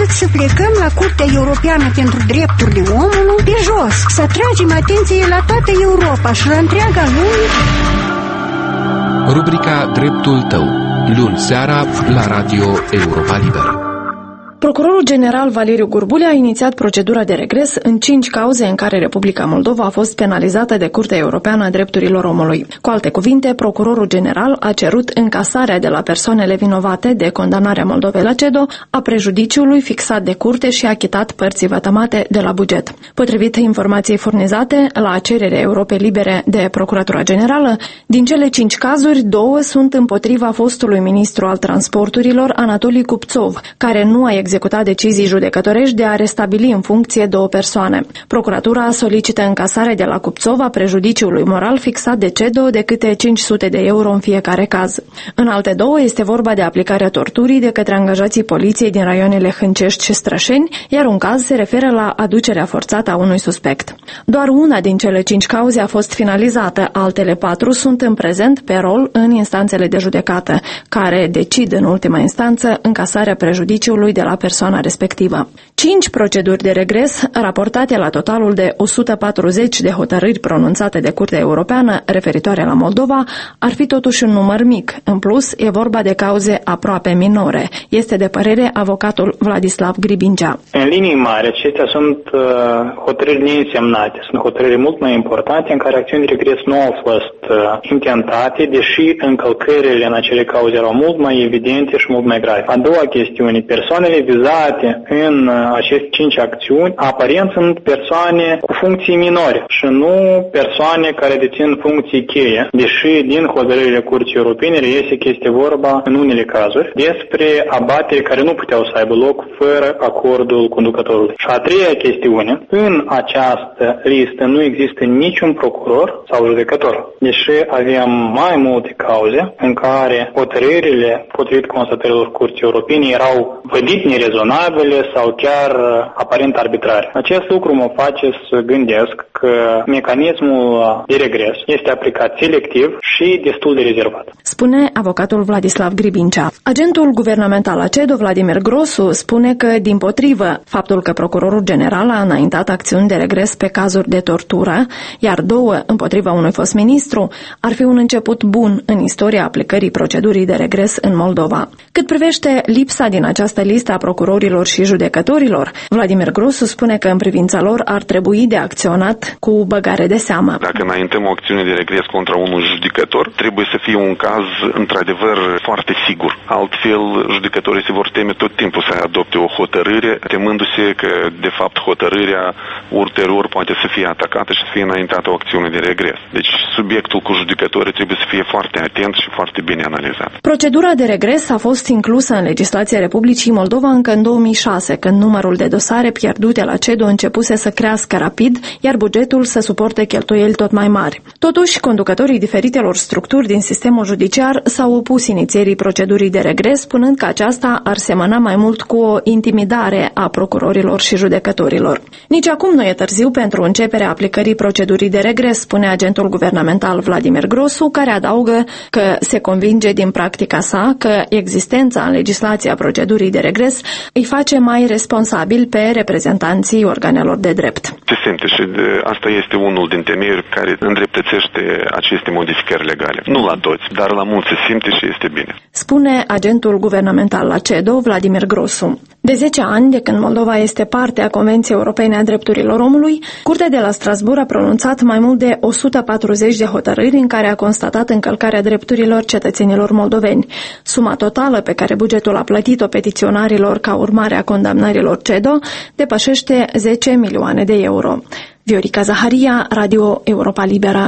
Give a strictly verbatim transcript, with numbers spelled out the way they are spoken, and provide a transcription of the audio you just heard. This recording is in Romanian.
să plecăm la Curtea Europeană pentru Drepturile Omului pe jos, să atragem atenție la toată Europa și la întreaga lume. Rubrica Dreptul tău, luni seara la Radio Europa Liberă. Procurorul general Valeriu Gurbulea a inițiat procedura de regres în cinci cauze în care Republica Moldova a fost penalizată de Curtea Europeană a Drepturilor Omului. Cu alte cuvinte, procurorul general a cerut încasarea de la persoanele vinovate de condamnarea Moldovei la CEDO a prejudiciului fixat de curte și achitat părții vătămate de la buget. Potrivit informației furnizate, la cererea Europei Libere de Procuratura Generală, din cele cinci cazuri, două sunt împotriva fostului ministru al transporturilor Anatolii Cupțov, care nu a executat decizii judecătorești de a restabili în funcție două persoane. Procuratura solicită încasare de la Cupțov a prejudiciului moral fixat de CEDO de câte cinci sute de euro în fiecare caz. În alte două este vorba de aplicarea torturii de către angajații poliției din raioanele Hâncești și Strășeni, iar un caz se referă la aducerea forțată a unui suspect. Doar una din cele cinci cauze a fost finalizată, altele patru sunt în prezent pe rol în instanțele de judecată, care decid în ultima instanță încasarea prejudiciului de la persoana respectivă. Cinci proceduri de regres, raportate la totalul de o sută patruzeci de hotărâri pronunțate de Curtea Europeană referitoare la Moldova, ar fi totuși un număr mic. În plus, e vorba de cauze aproape minore. Este de părere avocatul Vladislav Gribincea. În linii mari, acestea sunt uh, hotărâri neînsemnate. Sunt hotărâri mult mai importante în care acțiuni de regres nu au fost uh, intentate, deși încălcările în acele cauze erau mult mai evidente și mult mai grave. A doua chestiune, persoanele vizate în aceste cinci acțiuni, aparent sunt persoane cu funcții minore și nu persoane care dețin funcții cheie, deși din hotărârile Curții Europene reiese că este vorba, în unele cazuri, despre abateri care nu puteau să aibă loc fără acordul conducătorului. Și a treia chestiune, în această listă nu există niciun procuror sau judecător, deși avem mai multe cauze în care hotărârile, potrivit constatărilor Curții Europene, erau vădit nerezonabile sau chiar aparent arbitrare. Acest lucru mă face să gândesc că mecanismul de regres este aplicat selectiv și destul de rezervat. Spune avocatul Vladislav Gribincea. Agentul guvernamental la CEDO, Vladimir Grosu, spune că, dimpotrivă, faptul că procurorul general a înaintat acțiuni de regres pe cazuri de tortură, iar două împotriva unui fost ministru, ar fi un început bun în istoria aplicării procedurii de regres în Moldova. Cât privește lipsa din această listă a procurorilor și judecătorilor, Vladimir Grosu spune că în privința lor ar trebui de acționat cu băgare de seamă. Dacă înaintăm o acțiune de regres contra unui judecător, trebuie să fie un caz într-adevăr foarte sigur. Altfel, judecătorii se vor teme tot timpul să adopte o hotărâre, temându-se că, de fapt, hotărârea ulterior poate să fie atacată și să fie înaintată o acțiune de regres. Deci, subiectul cu judecătorii trebuie să fie foarte atent și foarte bine analizat. Procedura de regres a fost inclusă în legislația Republicii Moldova încă în două mii șase, când numărul de dosare pierdute la CEDO începuse să crească rapid, iar bugetul să suporte cheltuieli tot mai mari. Totuși, conducătorii diferitelor structuri din sistemul judiciar s-au opus inițierii procedurii de regres, spunând că aceasta ar semăna mai mult cu o intimidare a procurorilor și judecătorilor. Nici acum nu e târziu pentru începerea aplicării procedurii de regres, spune agentul guvernamental Vladimir Grosu, care adaugă că se convinge din practica sa că existența în legislația procedurii de regres îi face mai responsabil pe reprezentanții organelor de drept. Se simte și de, asta este unul din temeiuri care îndreptățește aceste modificări legale. Nu la toți, dar la mulți se simte și este bine. Spune agentul guvernamental la CEDO, Vladimir Grosu. De zece ani, de când Moldova este parte a Convenției Europene a Drepturilor Omului, Curtea de la Strasbourg a pronunțat mai mult de o sută patruzeci de hotărâri în care a constatat încălcarea drepturilor cetățenilor moldoveni. Suma totală pe care bugetul a plătit-o petiționarilor ca urmare a condamnărilor CEDO depășește zece milioane de euro. Viorica Zaharia, Radio Europa Liberă.